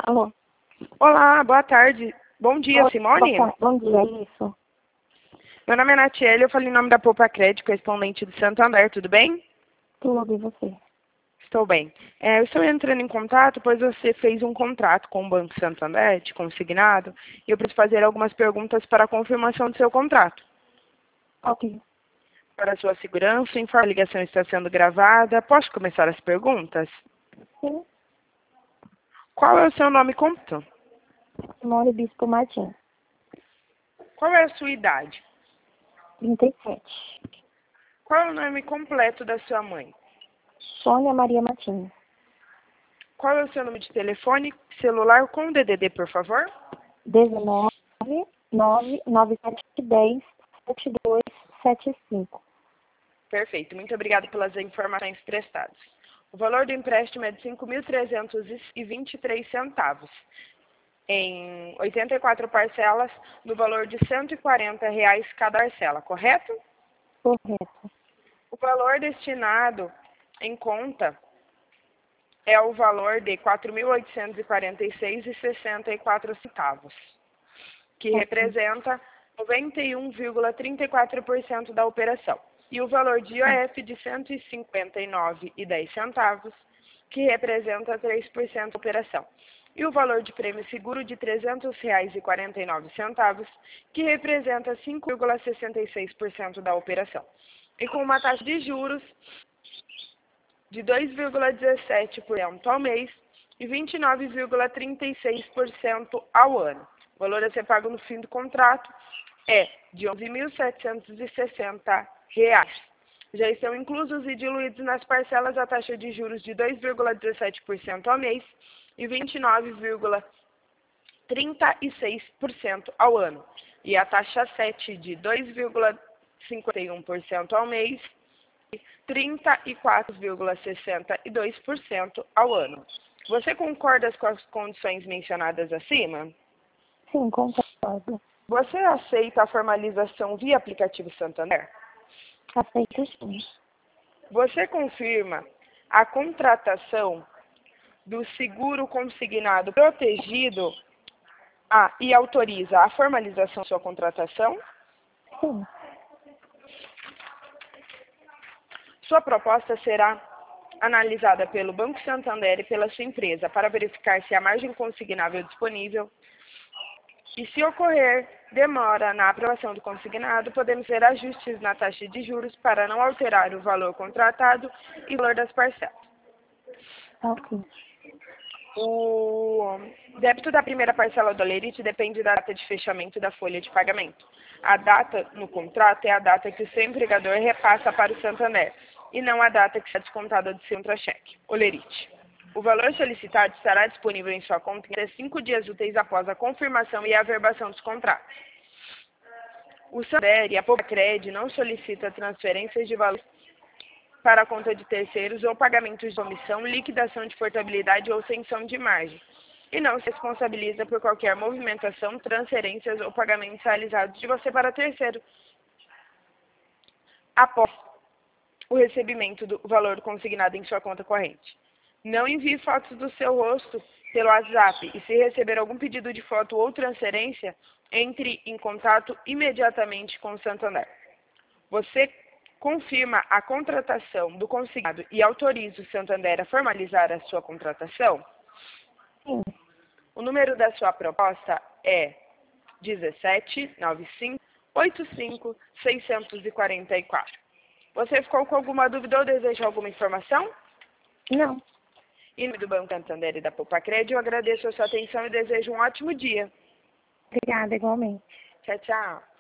Alô? Olá, boa tarde. Bom dia, Oi, Simone. bom dia, é isso. Meu nome é Natiele, eu falei em nome da Poupa Crédito, correspondente do Santander, tudo bem? Tudo, e você? Estou bem. Eu estou entrando em contato, pois você fez um contrato com o Banco Santander, de consignado, e eu preciso fazer algumas perguntas para a confirmação do seu contrato. Ok. Para a sua segurança, informe que a ligação está sendo gravada. Posso começar as perguntas? Sim, Qual é o seu nome completo? Simone Bispo Martins, Qual é a sua idade? 37. Qual é o nome completo da sua mãe? Sônia Maria Martins, Qual é o seu número de telefone celular com DDD, por favor? 19 99710 7275. Perfeito. Muito obrigada pelas informações prestadas. O valor do empréstimo é de R$ 5.323, em 84 parcelas, no valor de R$ 140 cada parcela, correto? Correto. O valor destinado em conta é o valor de R$ 4.846,64, que representa 91,34% da operação. E o valor de IOF de R$ 159,10, que representa 3% da operação. E o valor de prêmio seguro de R$ 300,49, que representa 5,66% da operação. E com uma taxa de juros de 2,17% ao mês e 29,36% ao ano. O valor a ser pago no fim do contrato é de R$ 11.760. Já estão inclusos e diluídos nas parcelas a taxa de juros de 2,17% ao mês e 29,36% ao ano. E a taxa 7 de 2,51% ao mês e 34,62% ao ano. Você concorda com as condições mencionadas acima? Sim, concordo. Você aceita a formalização via aplicativo Santander? Aceito sim. Você confirma a contratação do seguro consignado protegido e autoriza a formalização da sua contratação? Sim. Sua proposta será analisada pelo Banco Santander e pela sua empresa para verificar se há margem consignável disponível. E se ocorrer demora na aprovação do consignado, podemos ver ajustes na taxa de juros para não alterar o valor contratado e o valor das parcelas. Ok. O débito da primeira parcela do Olerite depende da data de fechamento da folha de pagamento. A data no contrato é a data que o seu empregador repassa para o Santander, e não a data que está descontada do seu contra-cheque, Olerite. O valor solicitado estará disponível em sua conta em até 5 dias úteis após a confirmação e averbação dos contratos. O Santander e a Poupa Crédito não solicitam transferências de valores para a conta de terceiros ou pagamentos de comissão, liquidação de portabilidade ou cessão de margem, e não se responsabiliza por qualquer movimentação, transferências ou pagamentos realizados de você para terceiro após o recebimento do valor consignado em sua conta corrente. Não envie fotos do seu rosto pelo WhatsApp e se receber algum pedido de foto ou transferência, entre em contato imediatamente com o Santander. Você confirma a contratação do consignado e autoriza o Santander a formalizar a sua contratação? Sim. O número da sua proposta é 179585-644. Você ficou com alguma dúvida ou deseja alguma informação? Não. Em nome do Banco Santander e da Poupa Crédito, eu agradeço a sua atenção e desejo um ótimo dia. Obrigada, igualmente. Tchau, tchau.